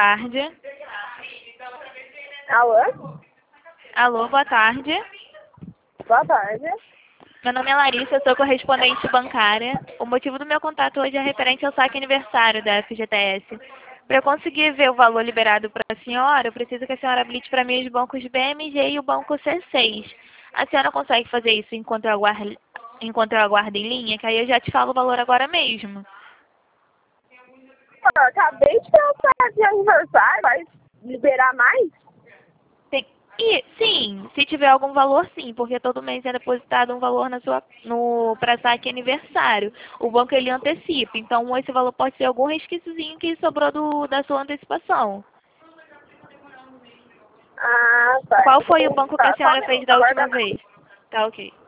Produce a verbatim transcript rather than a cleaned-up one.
tarde. Alô? Alô, boa tarde. Boa tarde. Meu nome é Larissa, eu sou correspondente bancária. O motivo do meu contato hoje é referente ao saque aniversário da F G T S. Para eu conseguir ver o valor liberado para a senhora, eu preciso que a senhora habilite para mim os bancos B M G e o banco C seis. A senhora consegue fazer isso enquanto eu aguardo, enquanto eu aguardo em linha? Que aí eu já te falo o valor agora mesmo. Eu acabei de pensar de aniversário, vai liberar mais? Tem... E, sim, se tiver algum valor, sim, porque todo mês é depositado um valor na sua, no, para saque aniversário. O banco ele antecipa, então esse valor pode ser algum resquíciozinho que sobrou do, da sua antecipação. Ah, tá. Qual foi o banco que a Tá, só um senhora fez minuto, da aguarda última mais. vez? Tá ok.